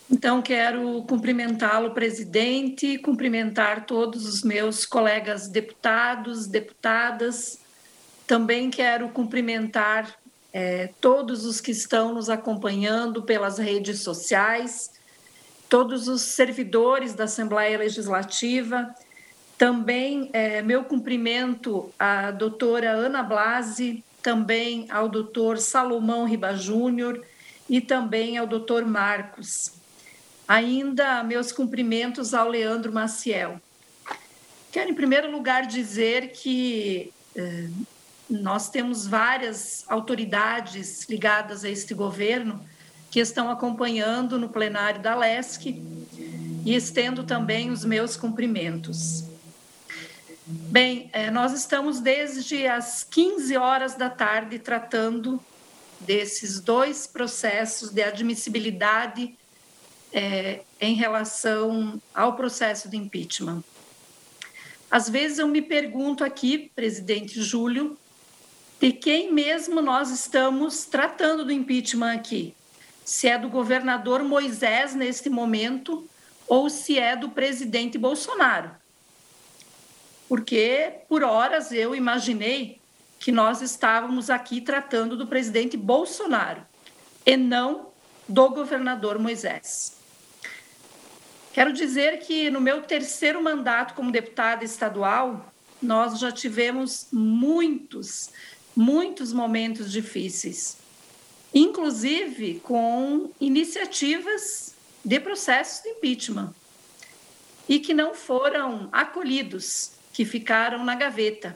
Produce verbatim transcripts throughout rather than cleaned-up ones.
Então, quero cumprimentá-lo, presidente, cumprimentar todos os meus colegas deputados, deputadas. Também quero cumprimentar é, todos os que estão nos acompanhando pelas redes sociais, todos os servidores da Assembleia Legislativa. Também é, meu cumprimento à doutora Ana Blasi, também ao doutor Salomão Riba Júnior e também ao doutor Marcos. Ainda meus cumprimentos ao Leandro Maciel. Quero, em primeiro lugar, dizer que eh, nós temos várias autoridades ligadas a este governo que estão acompanhando no plenário da Lesc e estendo também os meus cumprimentos. Bem, eh, nós estamos desde as quinze horas da tarde tratando desses dois processos de admissibilidade É, em relação ao processo de impeachment. Às vezes eu me pergunto aqui, presidente Júlio, de quem mesmo nós estamos tratando do impeachment aqui? Se é do governador Moisés neste momento ou se é do presidente Bolsonaro. Porque, por horas, eu imaginei que nós estávamos aqui tratando do presidente Bolsonaro e não do governador Moisés. Quero dizer que no meu terceiro mandato como deputada estadual, nós já tivemos muitos, muitos momentos difíceis, inclusive com iniciativas de processos de impeachment, e que não foram acolhidos, que ficaram na gaveta.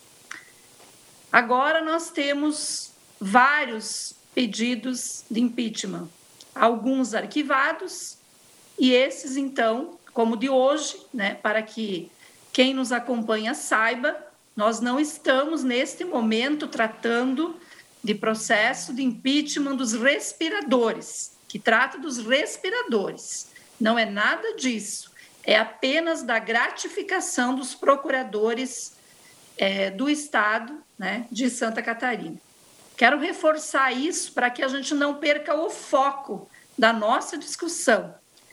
Agora nós temos vários pedidos de impeachment, alguns arquivados, e esses, então, como de hoje, né, para que quem nos acompanha saiba, nós não estamos, neste momento, tratando de processo de impeachment dos respiradores, que trata dos respiradores. Não é nada disso, é apenas da gratificação dos procuradores é, do Estado, né, de Santa Catarina. Quero reforçar isso para que a gente não perca o foco da nossa discussão,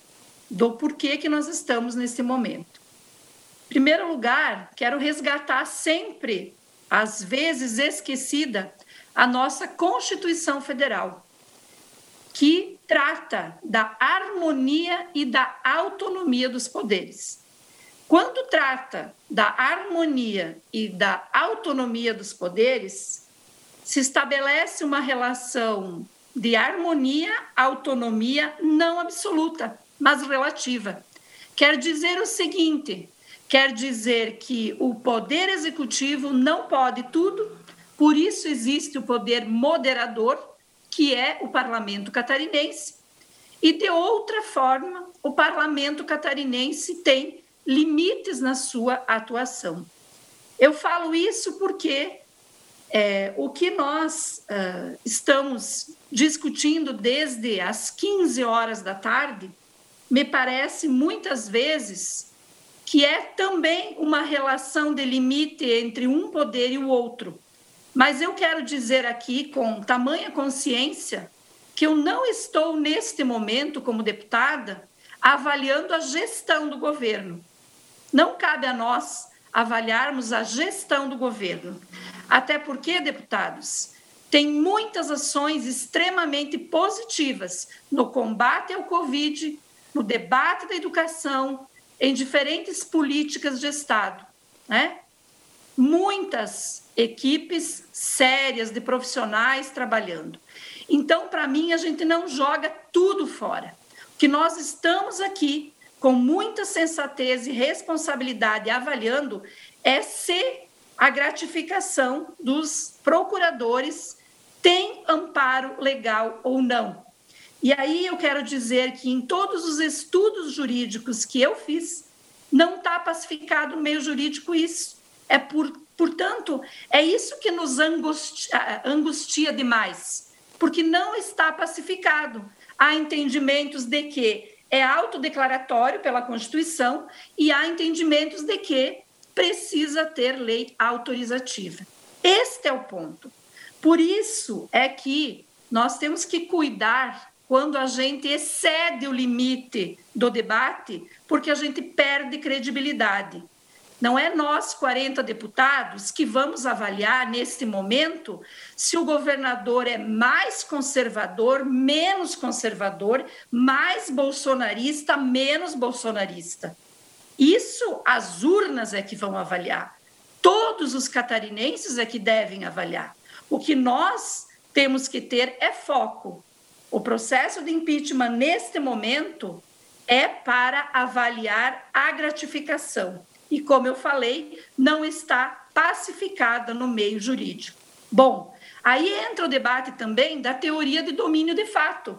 do porquê que nós estamos nesse momento. Em primeiro lugar, quero resgatar sempre, às vezes esquecida, a nossa Constituição Federal, que trata da harmonia e da autonomia dos poderes. Quando trata da harmonia e da autonomia dos poderes, se estabelece uma relação de harmonia, autonomia não absoluta, mas relativa. Quer dizer o seguinte, quer dizer que o poder executivo não pode tudo, por isso existe o poder moderador, que é o parlamento catarinense, e de outra forma, o parlamento catarinense tem limites na sua atuação. Eu falo isso porque é, o que nós uh, estamos discutindo desde as quinze horas da tarde me parece muitas vezes que é também uma relação de limite entre um poder e o outro. Mas eu quero dizer aqui, com tamanha consciência, que eu não estou, neste momento, como deputada, avaliando a gestão do governo. Não cabe a nós avaliarmos a gestão do governo. Até porque, deputados, tem muitas ações extremamente positivas no combate ao Covid, no debate da educação, em diferentes políticas de Estado, né? Muitas equipes sérias de profissionais trabalhando. Então, para mim, a gente não joga tudo fora. O que nós estamos aqui, com muita sensatez e responsabilidade, avaliando, é se a gratificação dos procuradores tem amparo legal ou não. E aí eu quero dizer que em todos os estudos jurídicos que eu fiz, não está pacificado no meio jurídico isso. É por, portanto, é isso que nos angustia, angustia demais, porque não está pacificado. Há entendimentos de que é autodeclaratório pela Constituição e há entendimentos de que precisa ter lei autorizativa. Este é o ponto. Por isso é que nós temos que cuidar quando a gente excede o limite do debate, porque a gente perde credibilidade. Não é nós, quarenta deputados, que vamos avaliar, neste momento, se o governador é mais conservador, menos conservador, mais bolsonarista, menos bolsonarista. Isso as urnas é que vão avaliar. Todos os catarinenses é que devem avaliar. O que nós temos que ter é foco. O processo de impeachment, neste momento, é para avaliar a gratificação. E, como eu falei, não está pacificada no meio jurídico. Bom, aí entra o debate também da teoria de domínio de fato,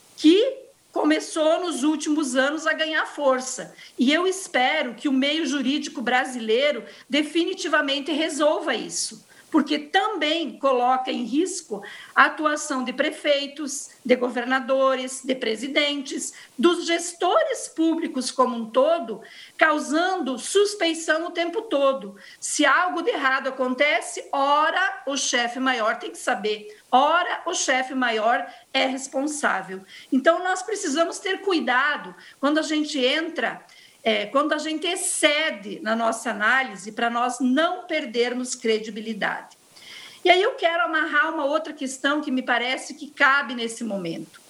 que começou nos últimos anos a ganhar força. E eu espero que o meio jurídico brasileiro definitivamente resolva isso, porque também coloca em risco a atuação de prefeitos, de governadores, de presidentes, dos gestores públicos como um todo, causando suspeição o tempo todo. Se algo de errado acontece, ora o chefe maior tem que saber, ora o chefe maior é responsável. Então, nós precisamos ter cuidado quando a gente entra... É, quando a gente excede na nossa análise, para nós não perdermos credibilidade. E aí eu quero amarrar uma outra questão que me parece que cabe nesse momento.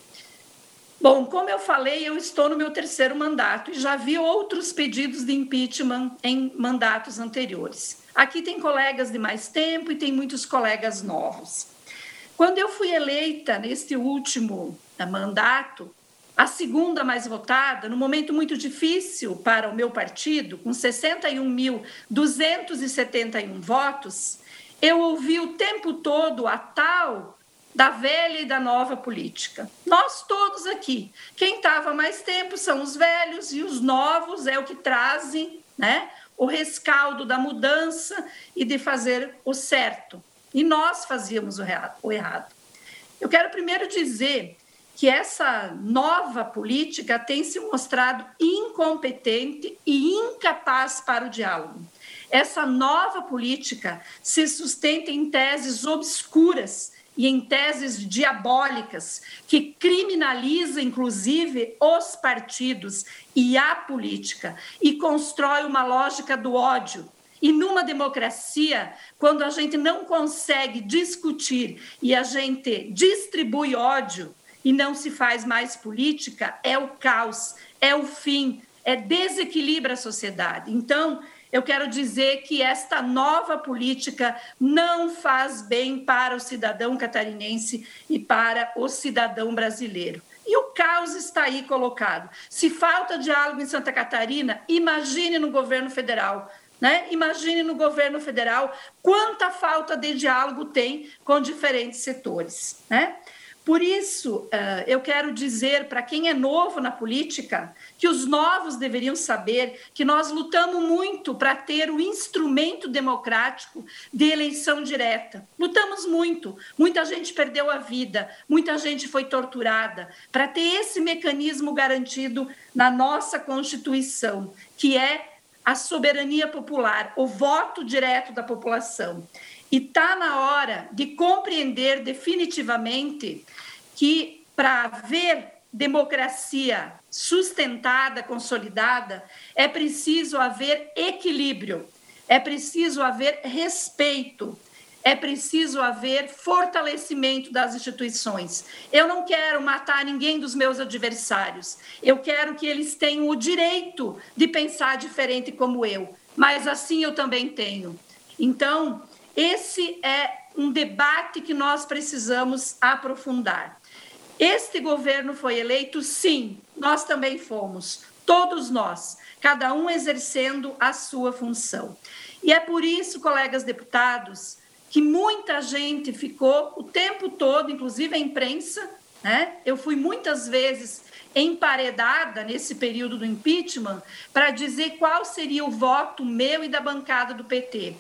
Bom, como eu falei, eu estou no meu terceiro mandato e já vi outros pedidos de impeachment em mandatos anteriores. Aqui tem colegas de mais tempo e tem muitos colegas novos. Quando eu fui eleita neste último mandato, a segunda mais votada, num momento muito difícil para o meu partido, com sessenta e um mil duzentos e setenta e um votos, eu ouvi o tempo todo a tal da velha e da nova política. Nós todos aqui, quem estava mais tempo são os velhos e os novos é o que trazem, né, o rescaldo da mudança e de fazer o certo. E nós fazíamos o errado. Eu quero primeiro dizer que essa nova política tem se mostrado incompetente e incapaz para o diálogo. Essa nova política se sustenta em teses obscuras e em teses diabólicas, que criminaliza, inclusive, os partidos e a política, e constrói uma lógica do ódio. E numa democracia, quando a gente não consegue discutir e a gente distribui ódio, e não se faz mais política, é o caos, é o fim, é desequilibra a sociedade. Então, eu quero dizer que esta nova política não faz bem para o cidadão catarinense e para o cidadão brasileiro. E o caos está aí colocado. Se falta diálogo em Santa Catarina, imagine no governo federal. Né? Imagine no governo federal quanta falta de diálogo tem com diferentes setores, né? Por isso, eu quero dizer para quem é novo na política que os novos deveriam saber que nós lutamos muito para ter o instrumento democrático de eleição direta. Lutamos muito, muita gente perdeu a vida, muita gente foi torturada, para ter esse mecanismo garantido na nossa Constituição, que é a soberania popular, o voto direto da população. E está na hora de compreender definitivamente que, para haver democracia sustentada, consolidada, é preciso haver equilíbrio, é preciso haver respeito, é preciso haver fortalecimento das instituições. Eu não quero matar ninguém dos meus adversários, eu quero que eles tenham o direito de pensar diferente como eu, mas assim eu também tenho. Então, esse é um debate que nós precisamos aprofundar. Este governo foi eleito, sim, nós também fomos, todos nós, cada um exercendo a sua função. E é por isso, colegas deputados, que muita gente ficou o tempo todo, inclusive a imprensa, né? Eu fui muitas vezes emparedada nesse período do impeachment para dizer qual seria o voto meu e da bancada do P T.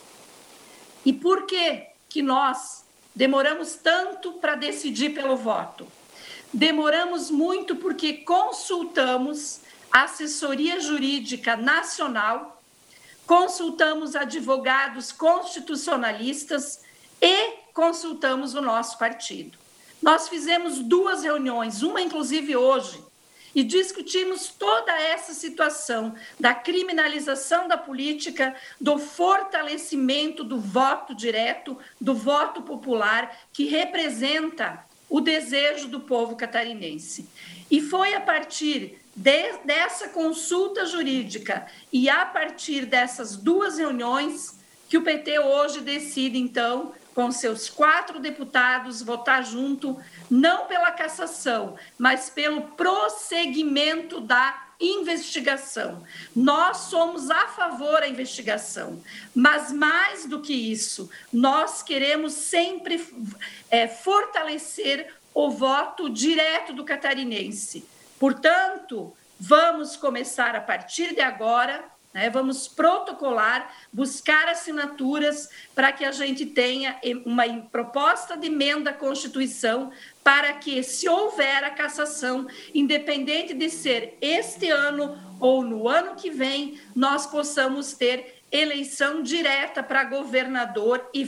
E por que que nós demoramos tanto para decidir pelo voto? Demoramos muito porque consultamos a assessoria jurídica nacional, consultamos advogados constitucionalistas e consultamos o nosso partido. Nós fizemos duas reuniões, uma inclusive hoje, e discutimos toda essa situação da criminalização da política, do fortalecimento do voto direto, do voto popular, que representa o desejo do povo catarinense. E foi a partir de, dessa consulta jurídica e a partir dessas duas reuniões que o P T hoje decide, então, com seus quatro deputados, votar junto, não pela cassação, mas pelo prosseguimento da investigação. Nós somos a favor da investigação, mas mais do que isso, nós queremos sempre é, fortalecer o voto direto do catarinense. Portanto, vamos começar a partir de agora, né, vamos protocolar, buscar assinaturas para que a gente tenha uma proposta de emenda à Constituição para que, se houver a cassação, independente de ser este ano ou no ano que vem, nós possamos ter eleição direta para governador e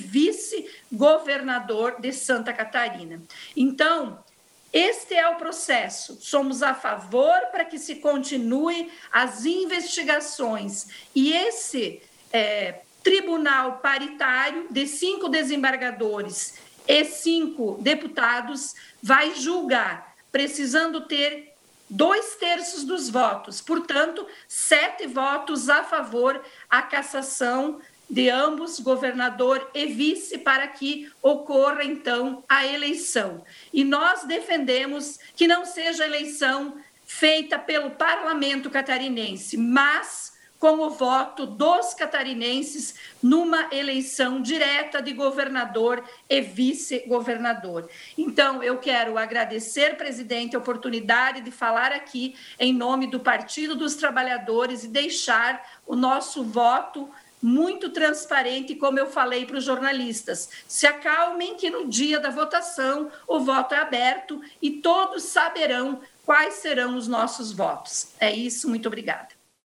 vice-governador de Santa Catarina. Então, este é o processo. Somos a favor para que se continue as investigações. E esse é, tribunal paritário de cinco desembargadores e cinco deputados vai julgar, precisando ter dois terços dos votos. Portanto, sete votos a favor à cassação de ambos, governador e vice, para que ocorra, então, a eleição. E nós defendemos que não seja eleição feita pelo parlamento catarinense, mas com o voto dos catarinenses numa eleição direta de governador e vice-governador. Então, eu quero agradecer, presidente, a oportunidade de falar aqui em nome do Partido dos Trabalhadores e deixar o nosso voto muito transparente, como eu falei para os jornalistas. Se acalmem que no dia da votação o voto é aberto e todos saberão quais serão os nossos votos. É isso, muito obrigada.